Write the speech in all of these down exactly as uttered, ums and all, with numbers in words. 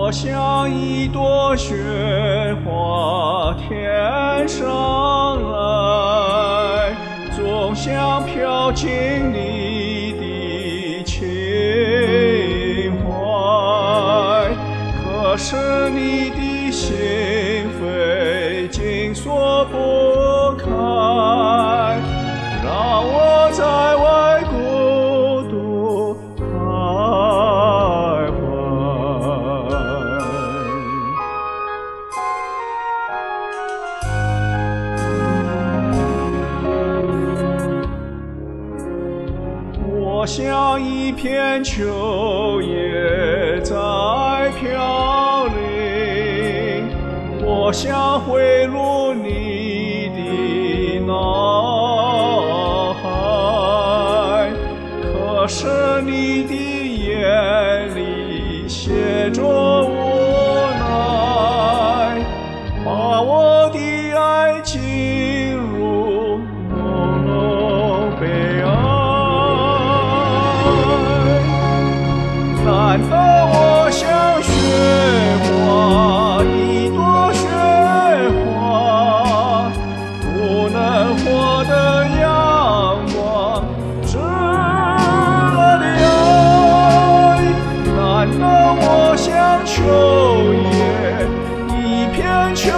我像一朵雪花天上来，总想飘进你的情怀。可是你的心扉紧锁不开，让我在外孤独徘徊。我像一片秋叶在飘零，我想回入你的脑海，可是你的眼里写着无奈，把我的爱进入浓浓悲哀。难道我像雪花，一朵雪花，不能获得阳光炙热的爱？难道我像秋叶，一片秋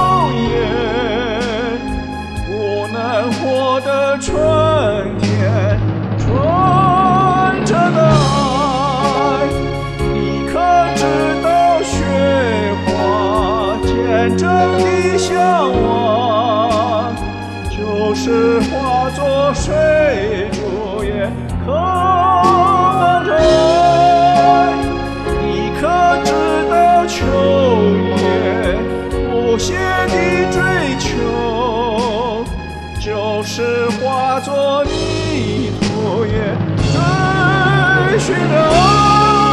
叶，不能获得春天纯真的爱？你可知道雪花见证的向往，就是化作水珠也可能着爱？你可知道秋叶不懈的追求，就是化作泥土也追寻着爱？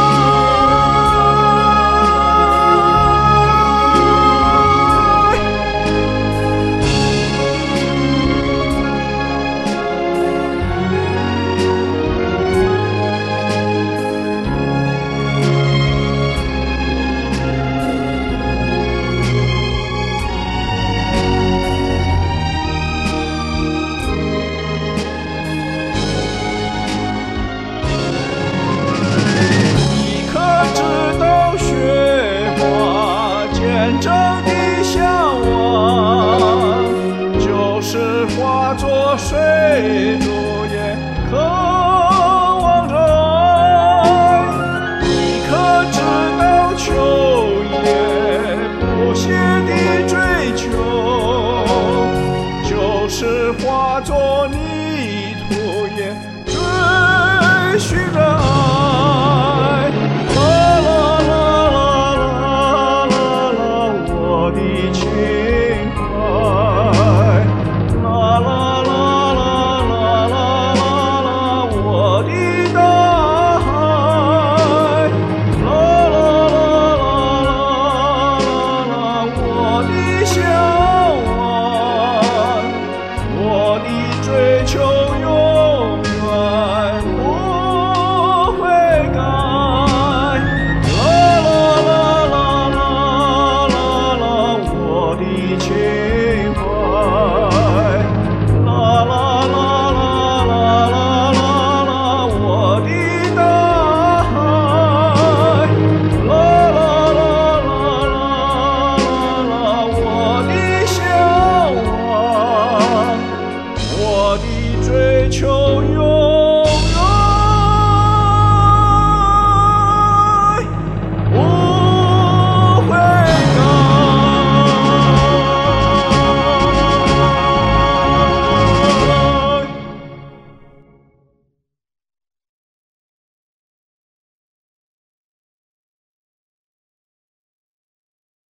真正的向往，就是化作水珠